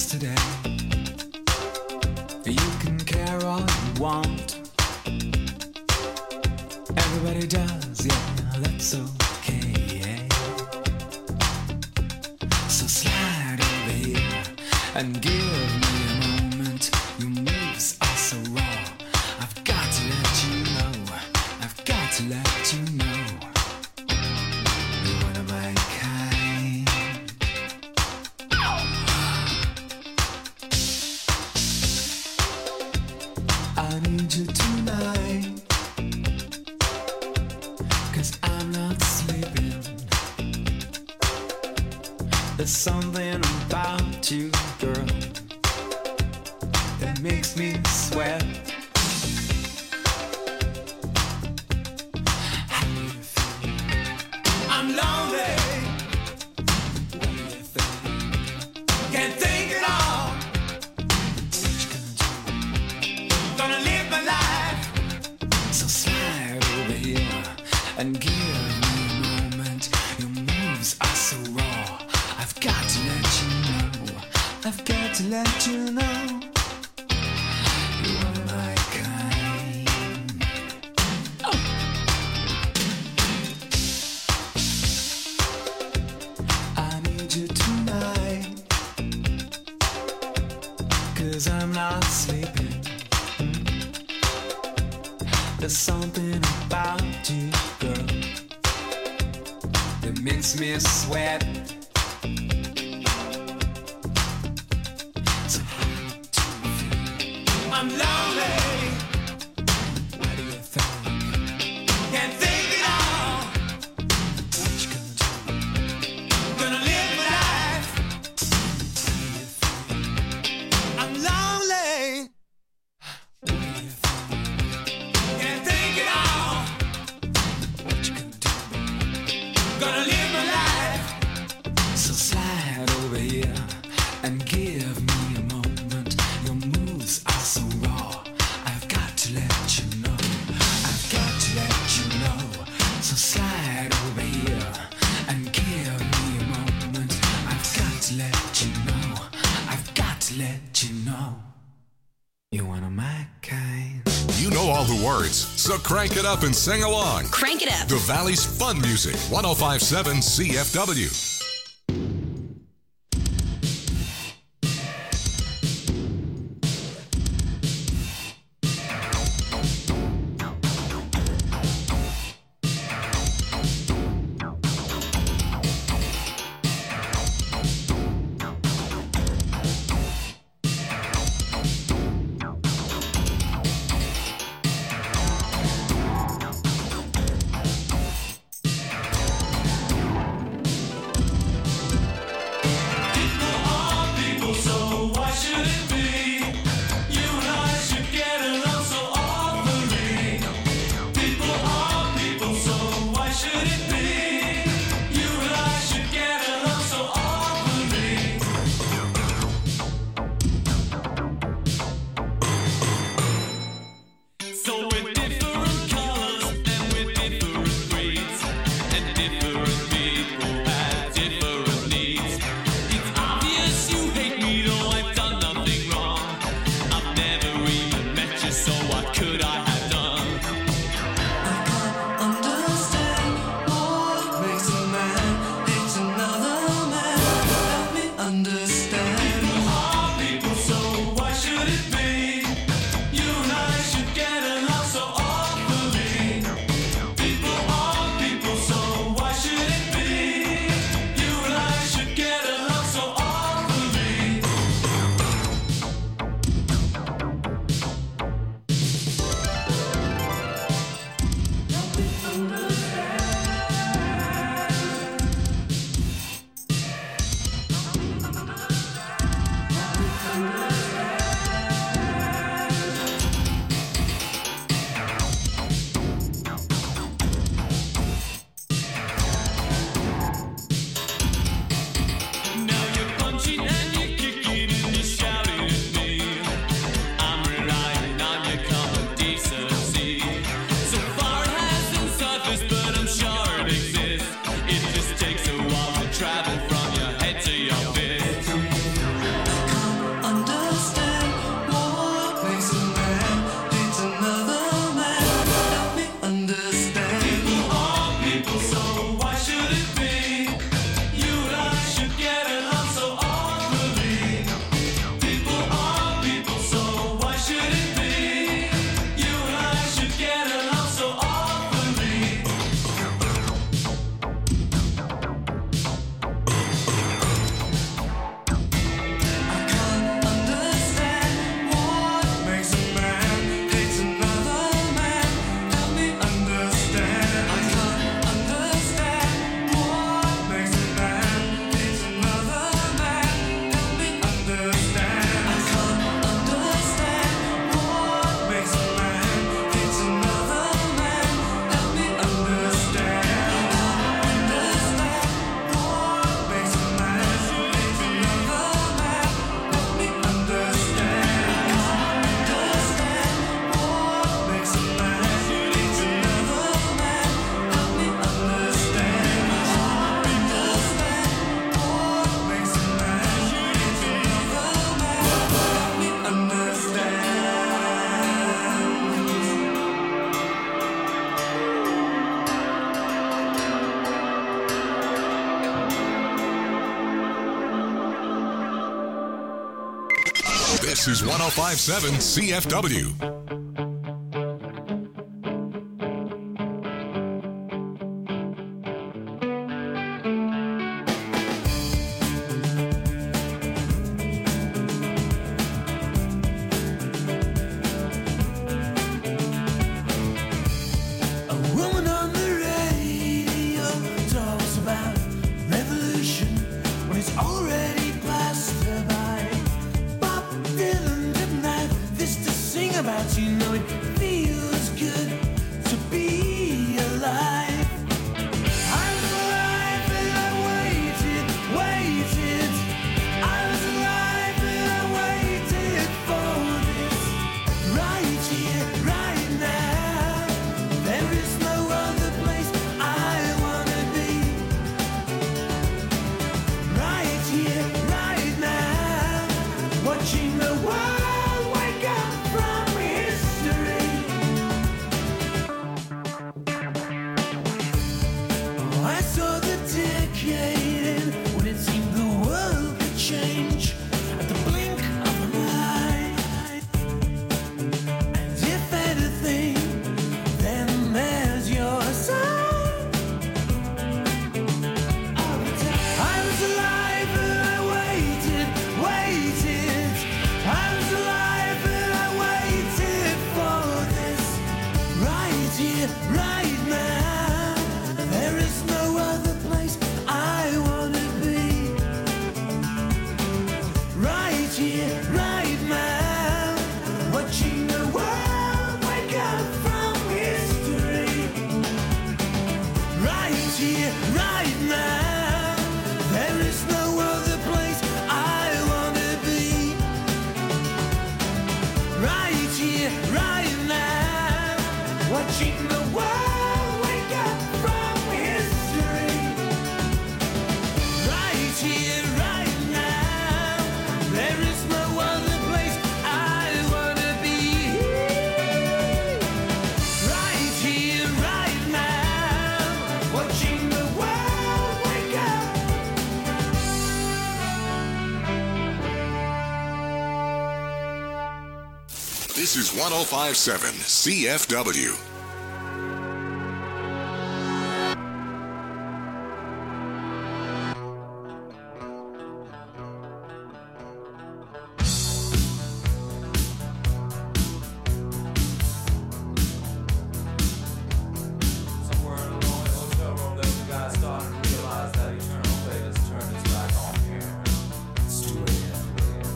yesterday. You can care all you want. Everybody does, yeah, that's okay. So slide over here and give me a moment. Your moves are so raw. I've got to let you know. I've got to let you know. You're one of my kind. I need you tonight, 'cause I'm not sleeping. There's something about you, girl, that makes me sweat. How do you feel? I'm lonely. What do you think? Can't think at all. What you gonna do? Gonna live my life. So slide over here and give me a moment. Your moves are so raw. I've got to let you know. I've got to let you know. You are my kind. Oh. I need you tonight, 'cause I'm not sleeping. There's something about you, girl, that makes me sweat. So how do you feel? I'm lonely. What do you think? Can't think at all. What you gonna do? Gonna live my life. How do you feel? I'm lonely. What do you think? Can't think at all. What you gonna do? Gonna live my life. So slide over here and give me a moment. Your moves are so raw. I've got to let you know. I've got to let you know. So slide over here and give me a moment. I've got to let you know. I've got to let you know. You're one of my kind. You know all the words, so crank it up and sing along. Crank it up. The Valley's fun music, 105.7 CFW. This is 105.7 CFW. This is 105.7 CFW.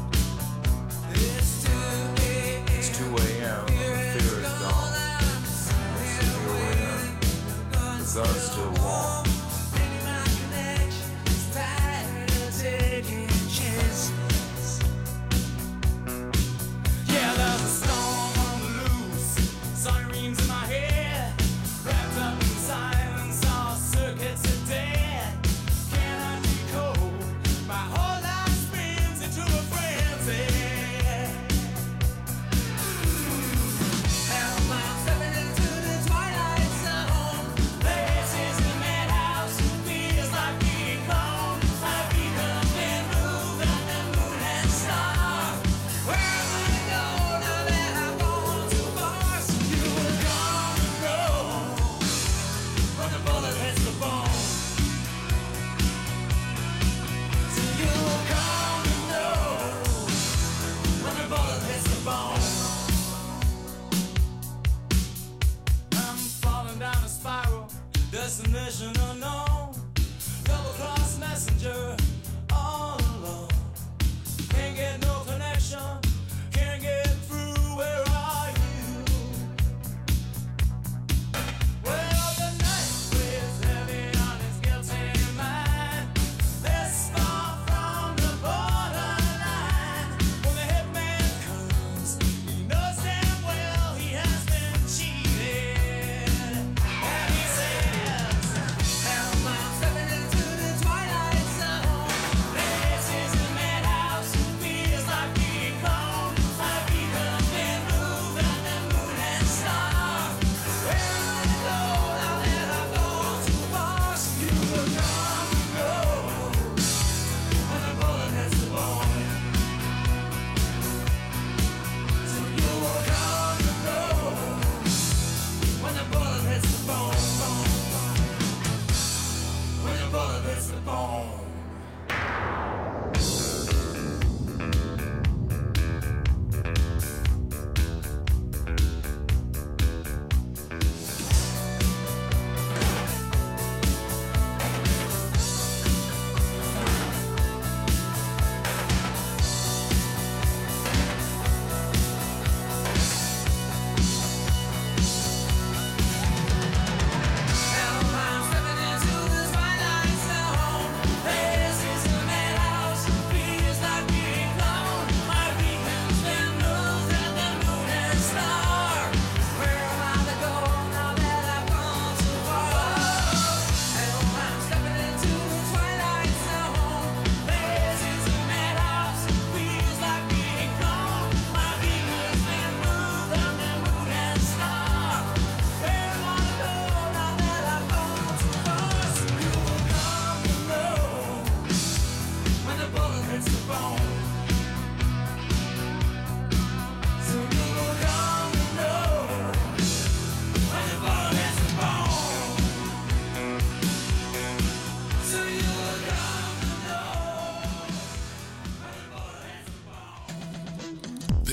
It's 2 a.m. The fear is gone.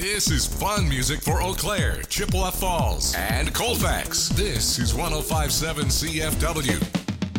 This is fun music for Eau Claire, Chippewa Falls, and Colfax. This is 105.7 CFW.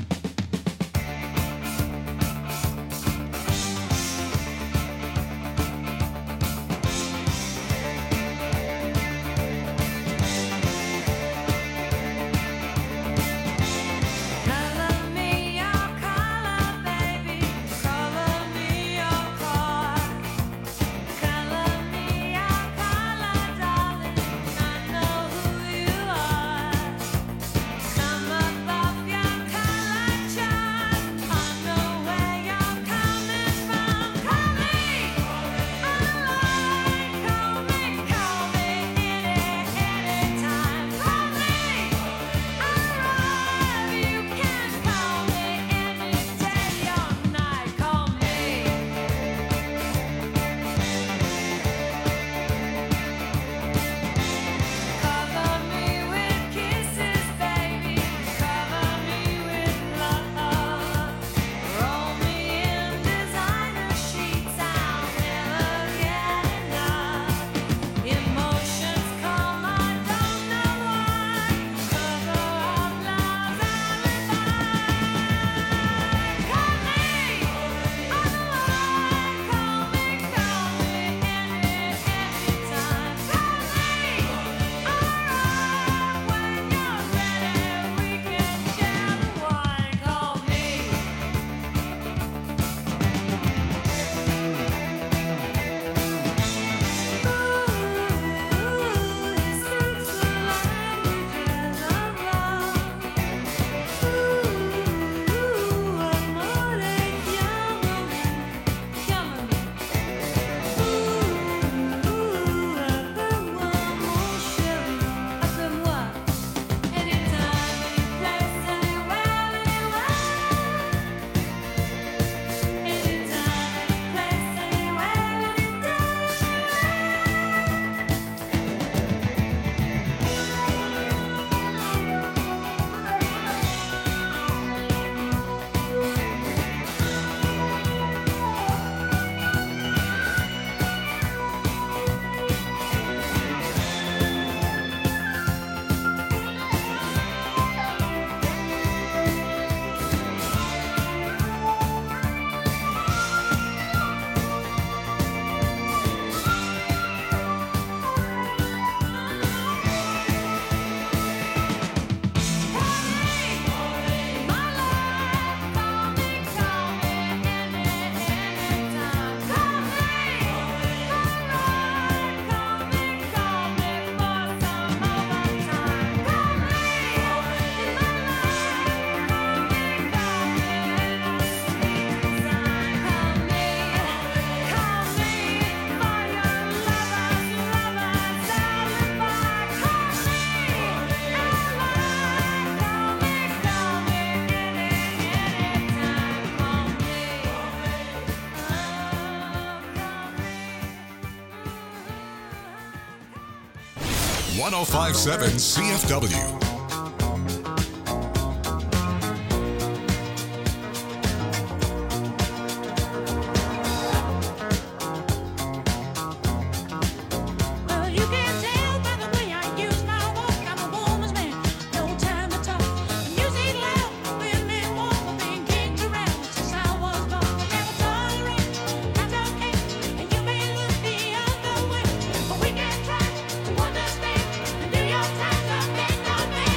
.105.7 CFW. Understand, and do your time, so make no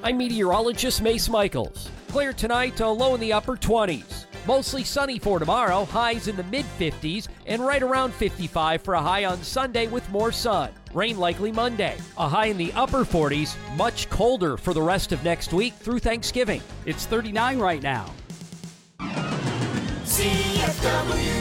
I'm meteorologist Mace Michaels. Clear tonight, a low in the upper 20s. Mostly sunny for tomorrow, highs in the mid-50s, and right around 55 for a high on Sunday with more sun. Rain likely Monday. A high in the upper 40s, much colder for the rest of next week through Thanksgiving. It's 39 right now. CFW.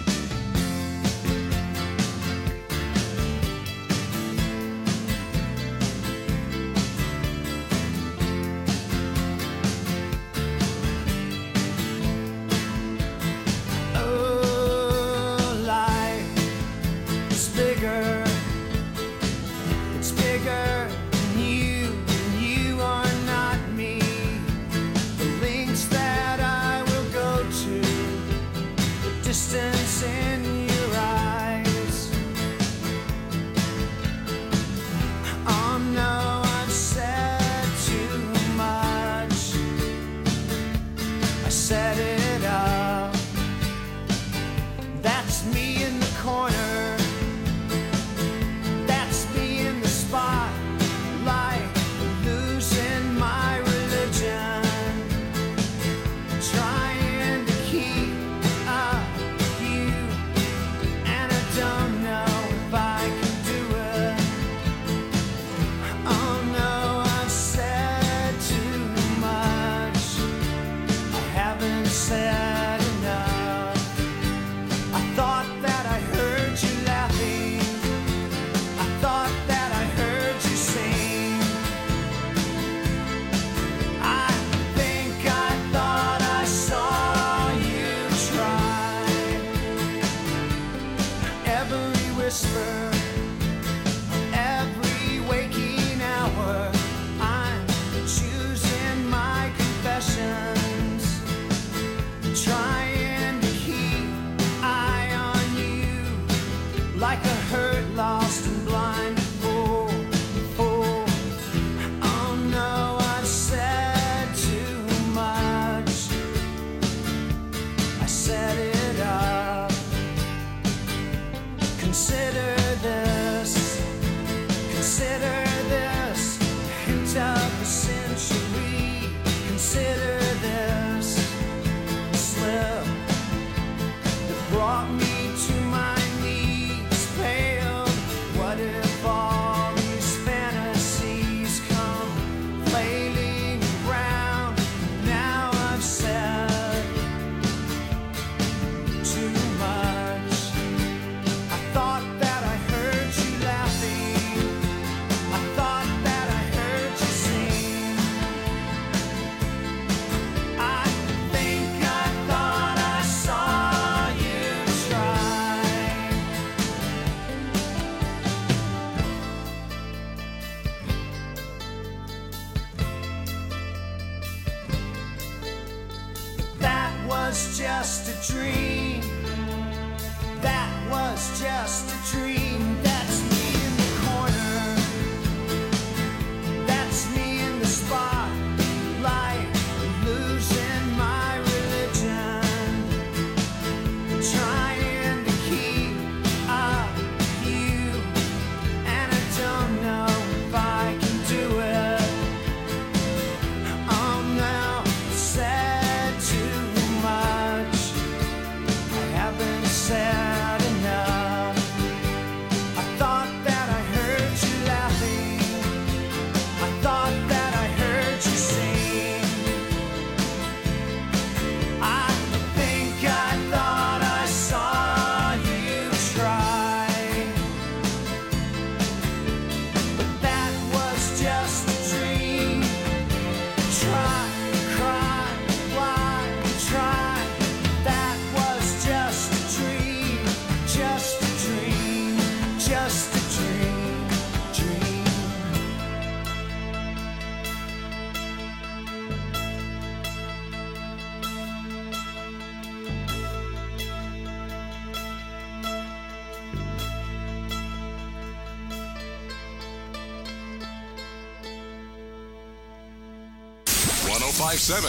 .105.7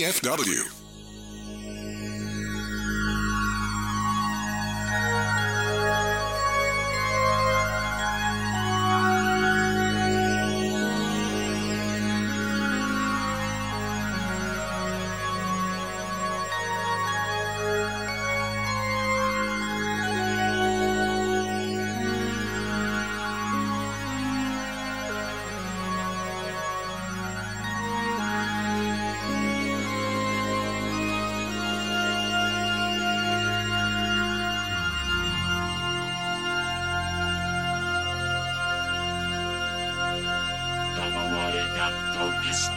CFW.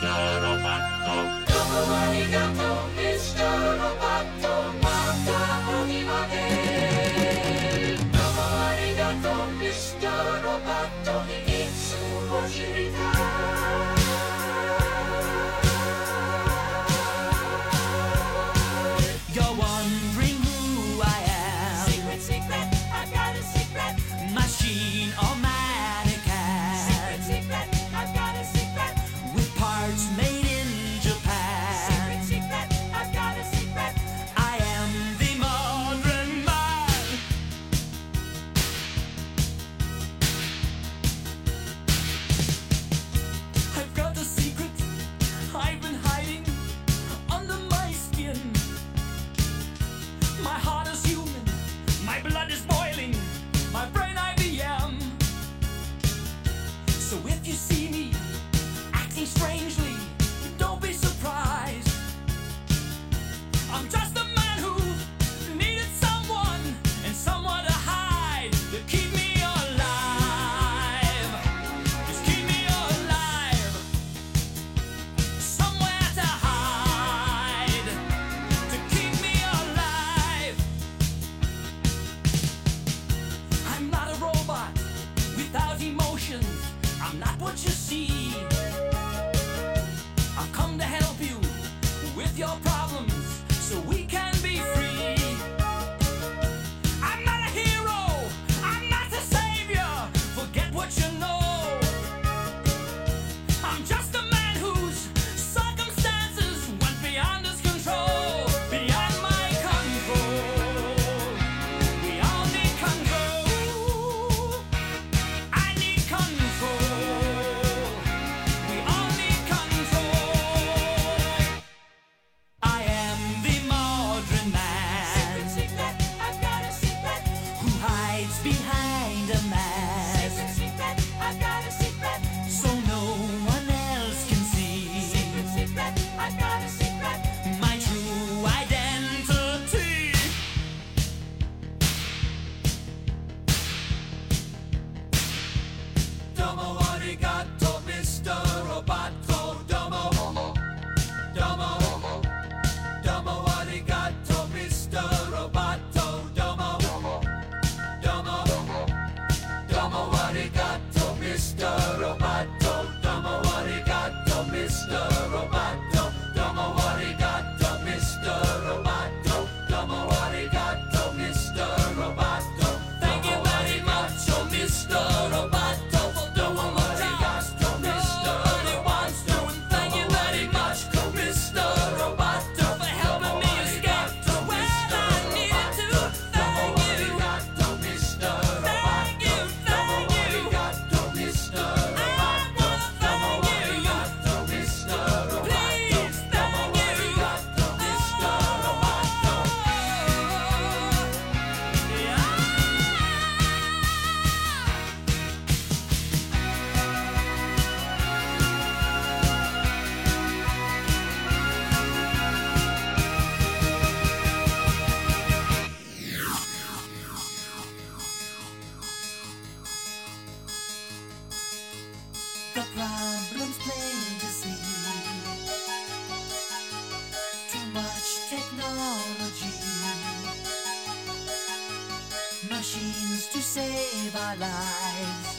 Machines to save our lives.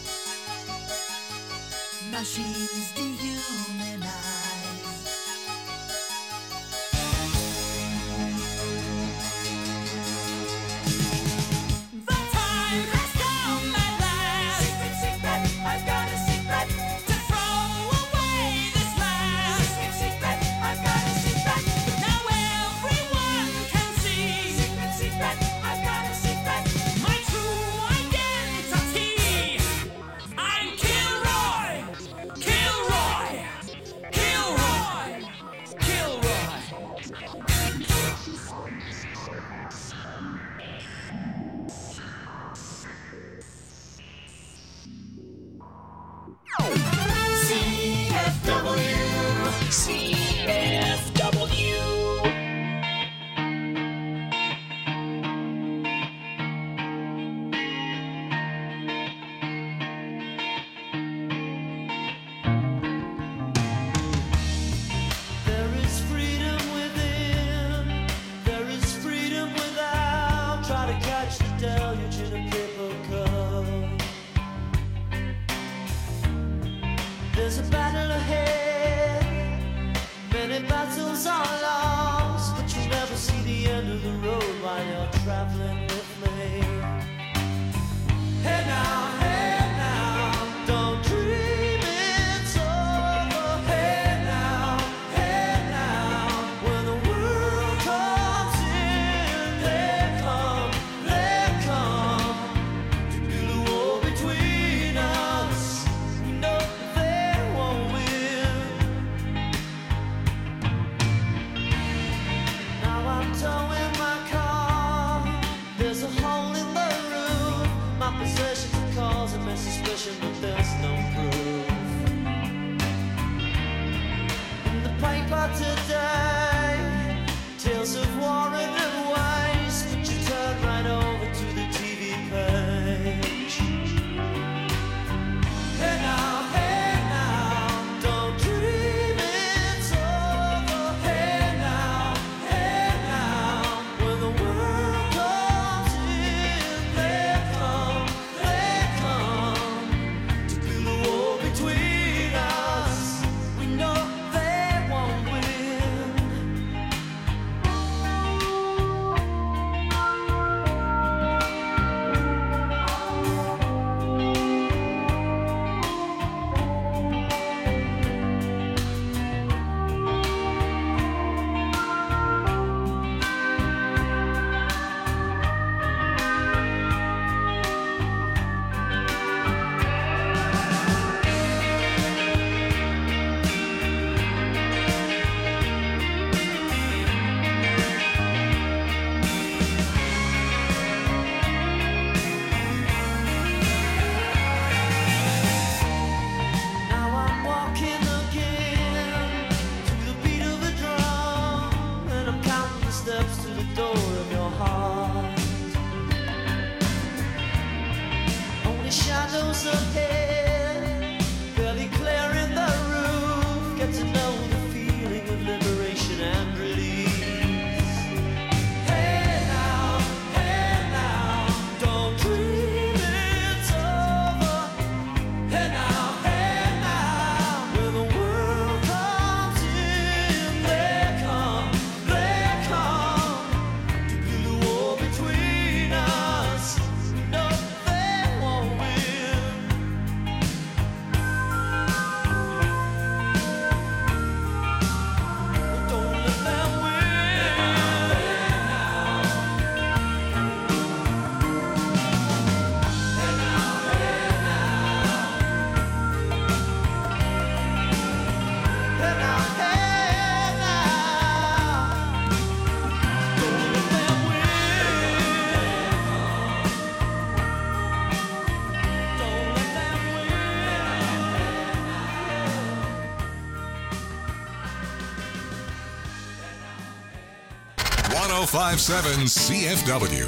Machines dehumanize. The time has come at last. Secret, secret, I've got a secret. To throw away this last. Secret, secret, I've got a secret. But now everyone can see. Secret, secret, I've got a secret. My true identity. I'm Kilroy. Kilroy. battle ahead. Many battles are lost, but you never see the end of the road while you're traveling with me. Hey now, don't dream it's over. Hey now, when the world comes in, they come to build a wall between us. We know they won't win. Now I'm towing my car. There's a hole in the roof. My possessions are causing me suspicion, but there's no proof. In the paper today, tales of war and waste, but you turn right over to the TV page. Hey now, don't dream it's over. Hey now, when the world comes in, they come to build a wall between us. We know they won't win. Now I'm walking again to the beat of a drum, and I'm counting the steps to the door of your heart. Only shadows ahead, barely clearing the roof. Get to know the feeling of liberation and release. Hey now, don't dream it's over. Hey now, when the world comes in, they come to build a wall between us. No, they won't win. Don't let them win. Hey now, don't let them win. Don't let them win. 1057 CFW.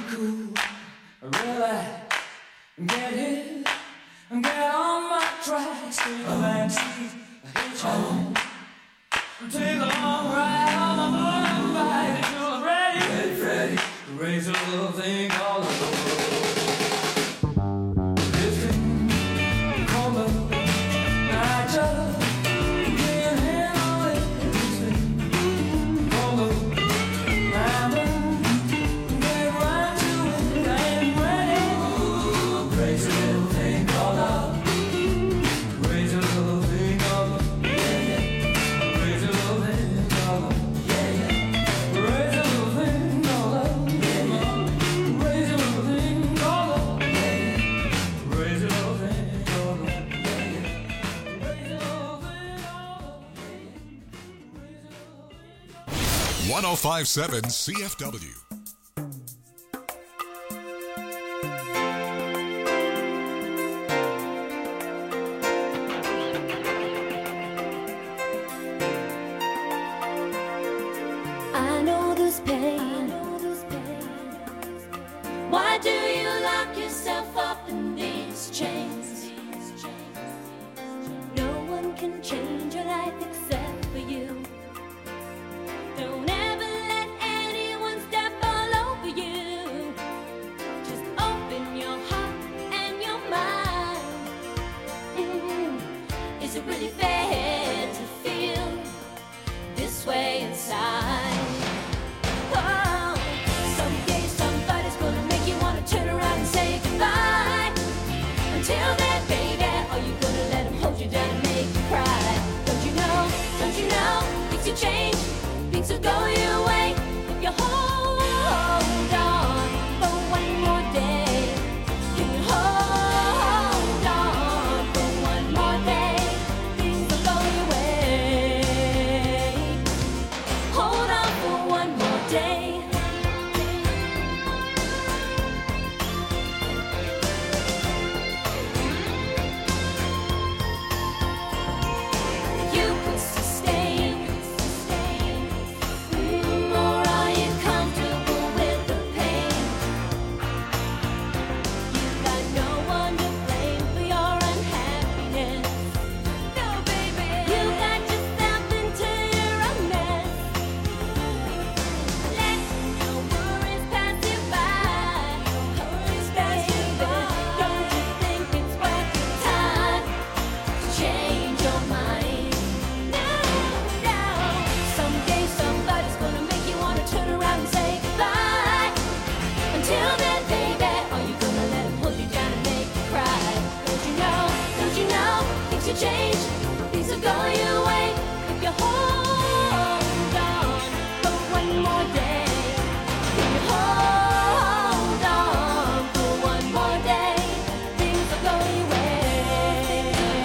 cool. Really get hit and get on my tracks. Take a backseat, hitchhike. Take a long ride on my motorbike until I'm ready. Ready, raise a little thing called the road. This thing called love, I just can't handle it. This thing called love, I'm get right to it. I ain't ready. Crazy little thing called love. Crazy little thing called love. Crazy little thing called love. Crazy little thing called love. Crazy little thing called love. Crazy little thing called love. Crazy little thing called love. 1057 CFW. I know this pain. Why do you lock yourself up in these chains? No one can change your life except for you. Don't ever let anyone step all over you. Just open your heart and your mind. Is it really fair to feel this way inside? Oh, someday somebody's gonna make you wanna turn around and say goodbye. Until then, baby, are you gonna let him hold you down and make you cry? Don't you know, things will change, things will go your way if you hold on for one more day. Can you hold on for one more day? Things will go your way. Hold on for one more day. You could sustain, or are you comfortable with the pain? You got no one to blame for your unhappiness. No, baby, you got yourself into your own mess. Let no worries pass you by. Baby, don't you think it's worth your time to change your mind? No. Someday somebody's gonna make you wanna turn around and say goodbye. Until then, baby, are you gonna let him hold you down and make you cry? Don't you know, things will change, things will go your way if you hold on for one more day. If you hold on for one more day, things will go your way.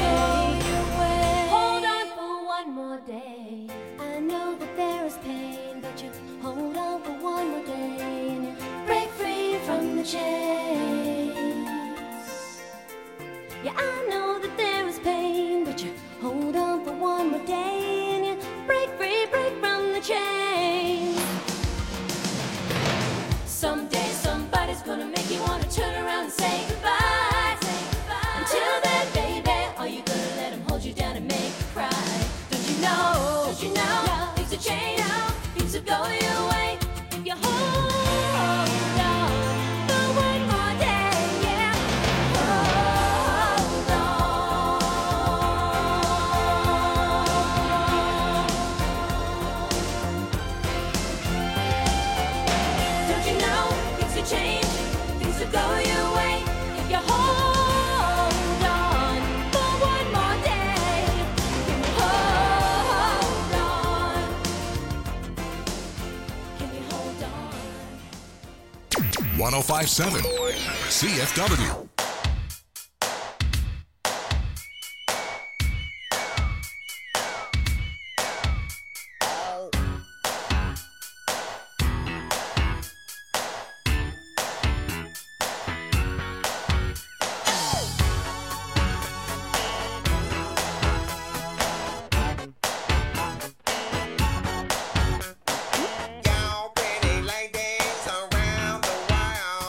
Hold on for one more day. I know that there is pain, but you hold on for one more day and you break free from the chains. Yeah, I know that there is pain, but you hold on for one more day and you break free, break from the chains. Someday somebody's gonna make you wanna turn around and say goodbye. Until then, baby, are you gonna let him hold you down and make you cry? Don't you know, things will change, things will go your way if you hold on for one more day. Yeah, hold on. Don't you know, things will change, things will go your way if you hold on for one more day. Can you hold on? Can you hold on? 1057 CFW. Y'all pretty ladies around the world.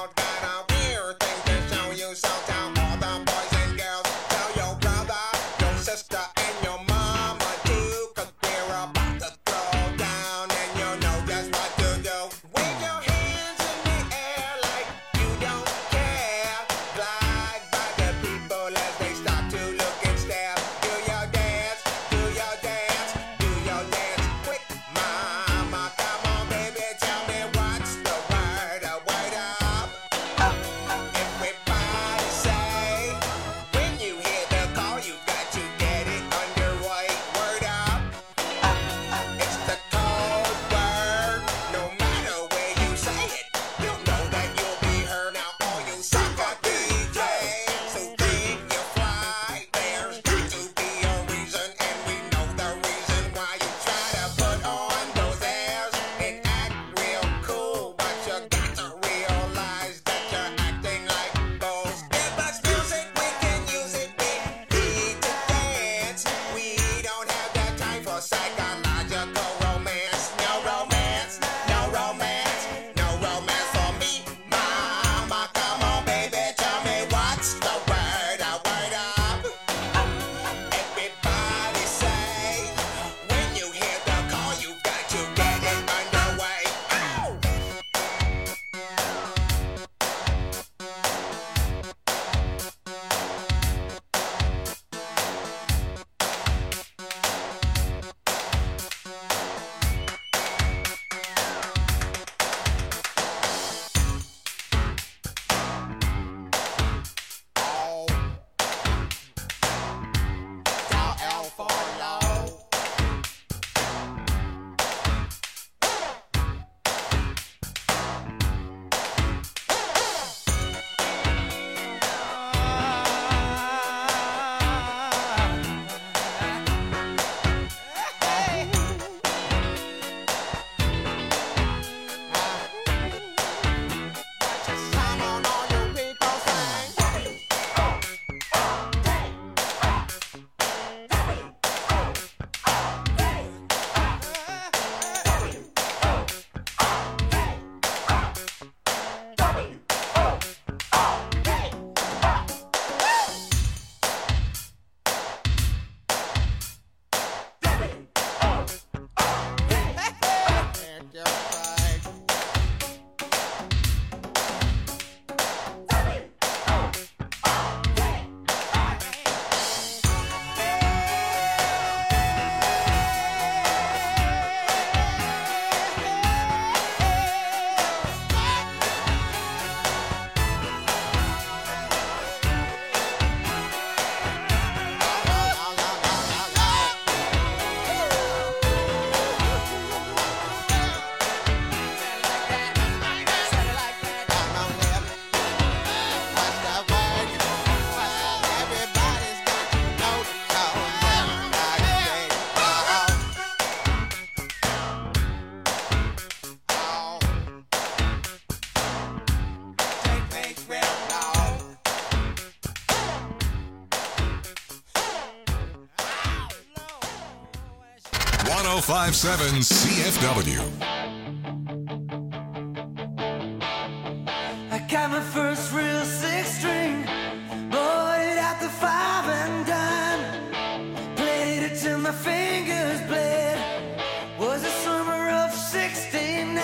1057 CFW. I got my first real six string, bought it at the 5 and dime, played it till my fingers bled. Was the summer of '69.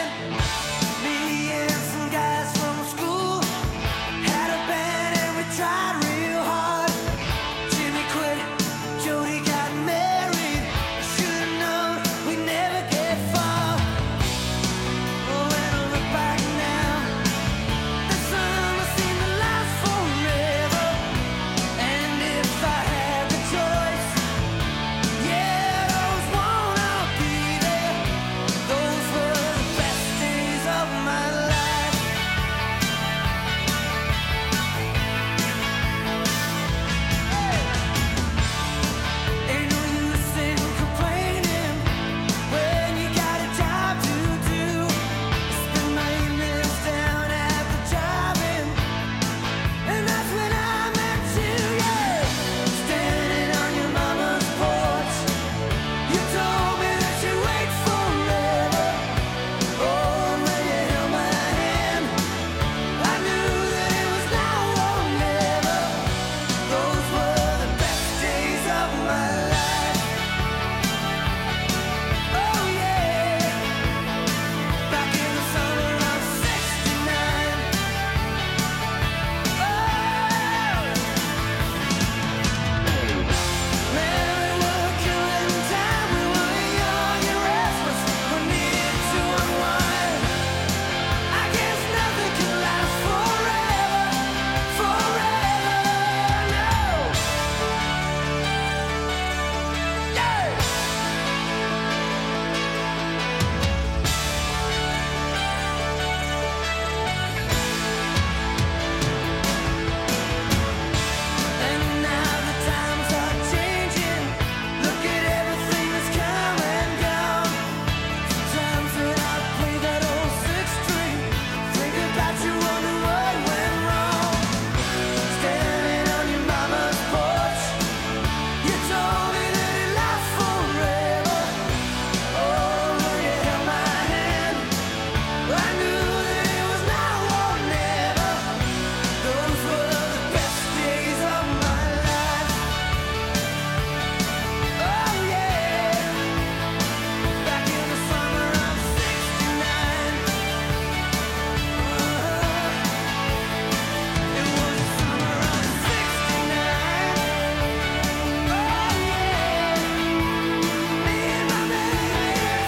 Me and some guys from school had a band and we tried real hard. Jimmy quit, Jody got married. Should've known we'd never get far. Oh, when I look back now, the summer seemed to last forever. And if I had the choice, yeah, those won't all be there. Those were the best days of my life. Ain't no use in complaining when you got a job to do. Spend my evenings down at the drive-in, and that's when I met you, yeah. Standing on your mama's porch, you told me that you'd wait forever. Oh, when you held my hand, I knew that it was now or never. Those were the best days of my life. Oh yeah, back in the summer of '69. Oh, man, we were killing time. We were young and restless. We needed to unwind. I guess nothing can last forever, no. Yeah. And now the times are changing. Look at everything that's come and gone. Sometimes when I play that old six string, think about you, wonder what went wrong. Standing on your mama's porch, you told me that it lasts forever. Oh, when you held my hand, I knew that it was now or never. Those were the best days of my life. Oh yeah, back in the summer of '69. It was the summer of '69. Oh yeah, me and my baby at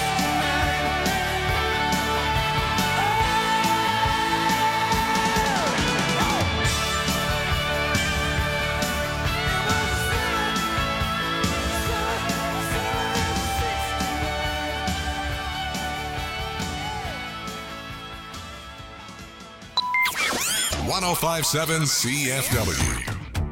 '69. 1057 CFW.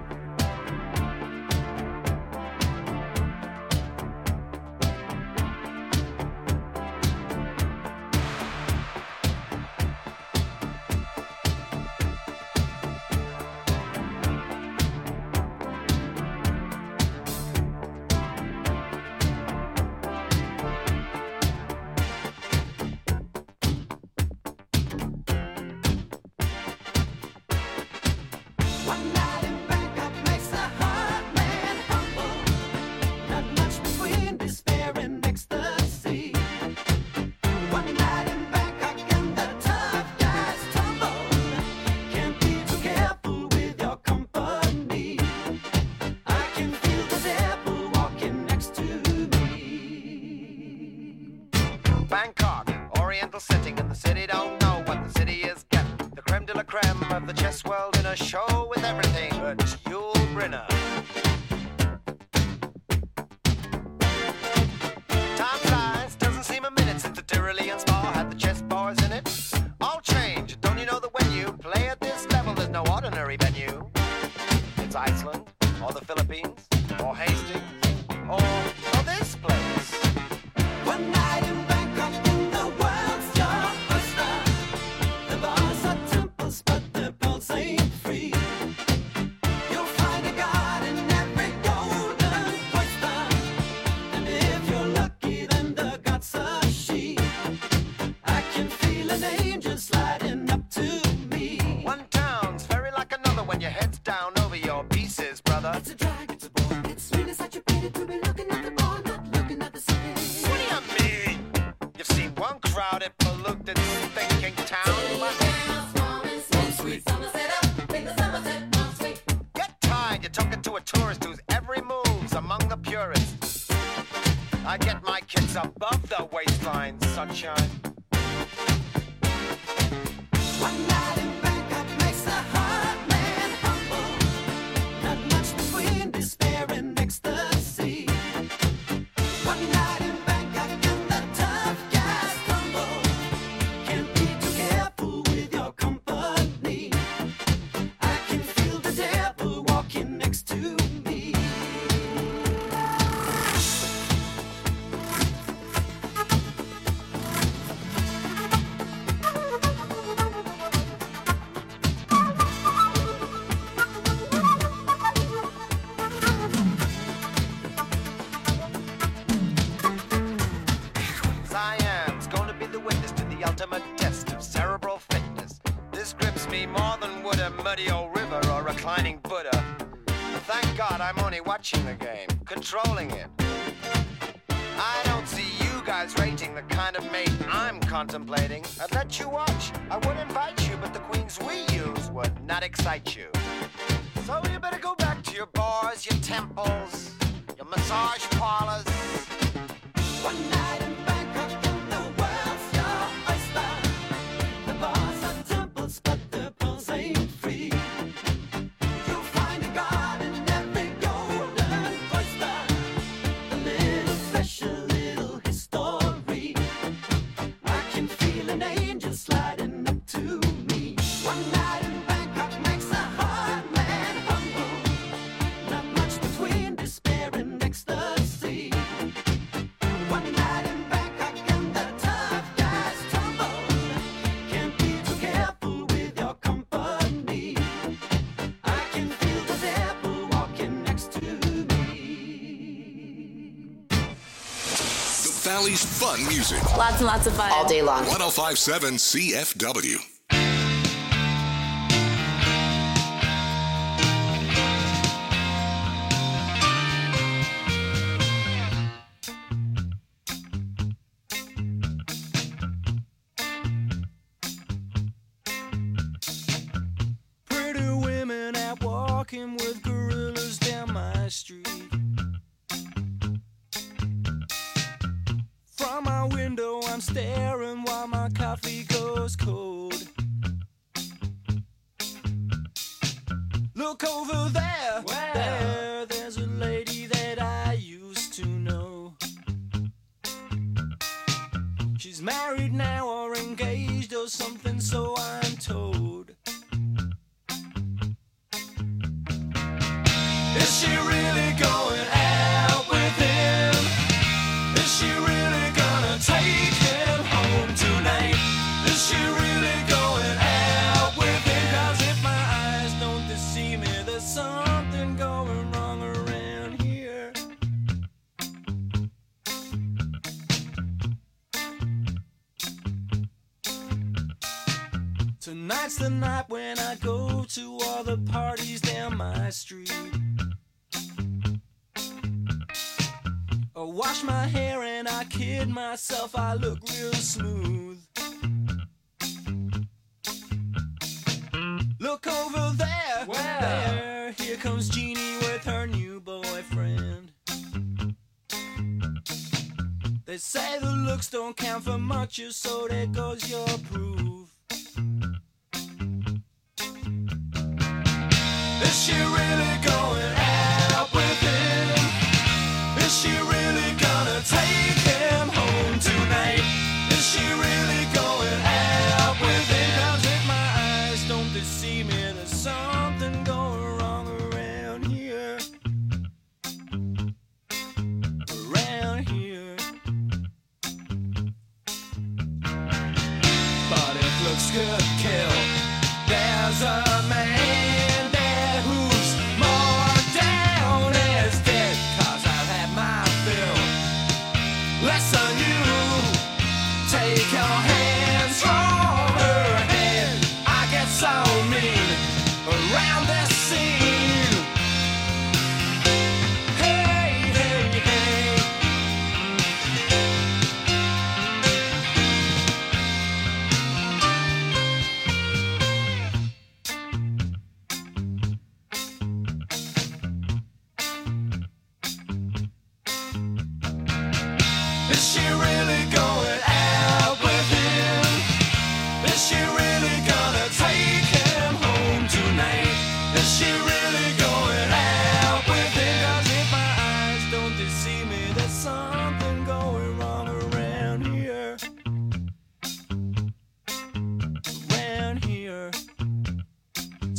One night in Bangkok makes the heart man humble. Not much between despair and ecstasy. One night in Bangkok and the tough guys tumble. Can't be too careful with your company. I can feel the devil walking next to me. Bangkok, oriental setting, and the city don't know what the city is getting. The creme de la creme of the chess world in a show with everything but Yul Brynner. Time flies, doesn't seem a minute since the Tyrolean Spa had the chess bars in it. All change, don't you know that when you play at this level, there's no ordinary venue? It's Iceland, or the Philippines, or Hastings, or this place. One night in Bangkok in the world's your oyster. The bars are temples, but the pulse ain't free. You'll find a god in every sunshine. One night in Bangkok makes the heart man humble. Not much between despair and ecstasy. One night in Bangkok and the tough guys stumble. Can't be too careful with your company. I can feel the devil walking next to me. Siam's going to be the witness to the ultimate test of cerebral fitness. This grips me more than would a muddy old river or a reclining Buddha. Thank God I'm only watching the game, controlling it. I don't see you guys rating the kind of mate I'm contemplating. I'd let you watch, I would invite you, but the queens we use would not excite you. So you better go back to your bars, your temples, your massage parlors. One night in Bangkok and the world's your oyster. The bars are temples, but the pearls ain't free. You'll find a god in every golden oyster. A little fresh, a little history. I can feel an angel sliding up to me. One night in Bangkok makes a hard man humble. Not much between despair and ecstasy. One night in Bangkok and the tough guys tumble. Can't be too careful with your company. I can feel the devil walking next to me. The Valley's fun music. Lots and lots of fun. All day long. 1057 CFW. Pretty women out walking with gorillas down my street. From my window I'm staring while my coffee goes cold. Look over there, there's a lady that I used to know. She's married now or engaged or something, so I'm told. Is she really going out with him? Is she really gonna take him home tonight? Is she really going out with him? 'Cause if my eyes don't deceive me, there's something going wrong around here. Tonight's the night when I go to all the parties down my street. I wash my hair and I kid myself, I look real smooth. Look over there, there, here comes Jeannie with her new boyfriend. They say the looks don't count for much, so there goes your proof. Is she really going out with him? Is she really gonna take him home tonight? Is she really going out with him? 'Cause if my eyes don't deceive me, there's something going wrong around here. Around here. But if looks could kill, there's a man there who's more down as dead. 'Cause I've had my fill. Less than you. Take your hands from her head. I get so mean around this scene. Hey, hey, hey. Is she really going out?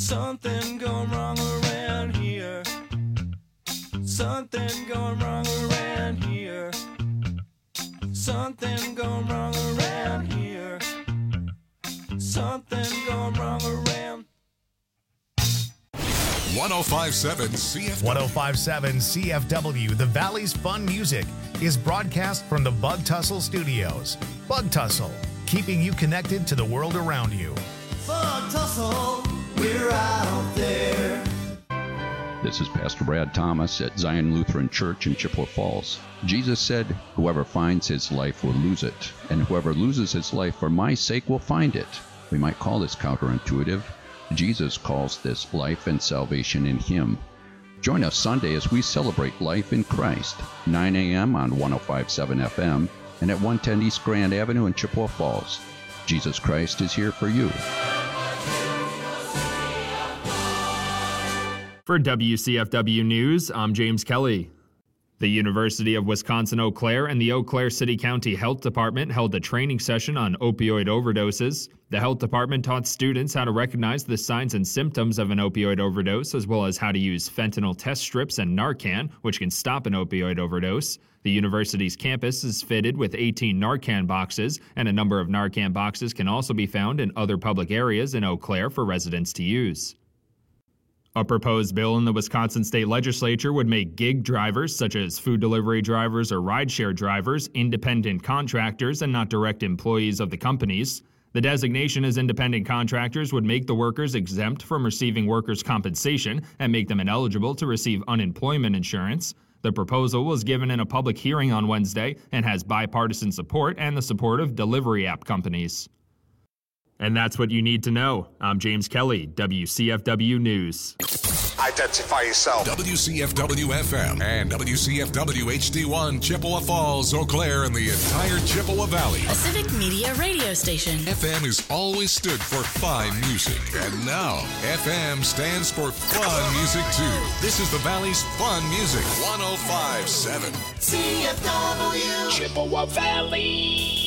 Something going wrong around here. Something going wrong around here. Something going wrong around here. Something going wrong around. 1057 CFW. 1057 CFW, the Valley's Fun Music, is broadcast from the Bug Tussle Studios. Bug Tussle, keeping you connected to the world around you. Bug Tussle, we're out there. This is Pastor Brad Thomas at Zion Lutheran Church in Chippewa Falls. Jesus said, "Whoever finds his life will lose it, and whoever loses his life for my sake will find it." We might call this counterintuitive. Jesus calls this life and salvation in him. Join us Sunday as we celebrate life in Christ, 9 a.m. on 105.7 FM and at 110 East Grand Avenue in Chippewa Falls. Jesus Christ is here for you. For WCFW News, I'm James Kelly. The University of Wisconsin-Eau Claire and the Eau Claire City County Health Department held a training session on opioid overdoses. The health department taught students how to recognize the signs and symptoms of an opioid overdose, as well as how to use fentanyl test strips and Narcan, which can stop an opioid overdose. The university's campus is fitted with 18 Narcan boxes, and a number of Narcan boxes can also be found in other public areas in Eau Claire for residents to use. A proposed bill in the Wisconsin State Legislature would make gig drivers, such as food delivery drivers or rideshare drivers, independent contractors and not direct employees of the companies. The designation as independent contractors would make the workers exempt from receiving workers' compensation and make them ineligible to receive unemployment insurance. The proposal was given in a public hearing on Wednesday and has bipartisan support and the support of delivery app companies. And that's what you need to know. I'm James Kelly, WCFW News. Identify yourself. WCFW FM and WCFW HD1 Chippewa Falls, Eau Claire, and the entire Chippewa Valley. A civic media radio station. FM has always stood for fine music, and now FM stands for fun music too. This is the Valley's fun music. 105.7 CFW. Chippewa Valley.